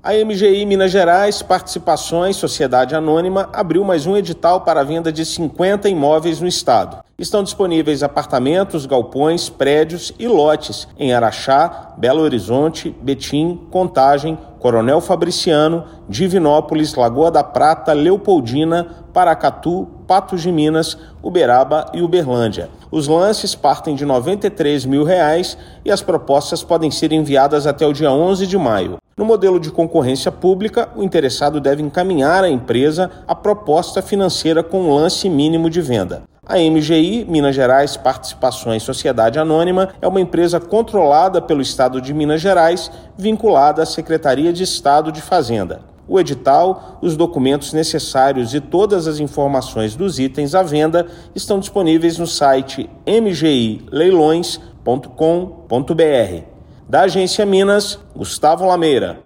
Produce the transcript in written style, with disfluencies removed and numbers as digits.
A MGI Minas Gerais Participações Sociedade Anônima abriu mais um edital para a venda de 50 imóveis no estado. Estão disponíveis apartamentos, galpões, prédios e lotes em Araxá, Belo Horizonte, Betim, Contagem, Coronel Fabriciano, Divinópolis, Lagoa da Prata, Leopoldina, Paracatu, Patos de Minas, Uberaba e Uberlândia. Os lances partem de R$ 93 mil e as propostas podem ser enviadas até o dia 11 de maio. No modelo de concorrência pública, o interessado deve encaminhar à empresa a proposta financeira com lance mínimo de venda. A MGI, Minas Gerais Participações Sociedade Anônima, é uma empresa controlada pelo Estado de Minas Gerais, vinculada à Secretaria de Estado de Fazenda. O edital, os documentos necessários e todas as informações dos itens à venda estão disponíveis no site mgileilões.com.br. Da Agência Minas, Gustavo Lameira.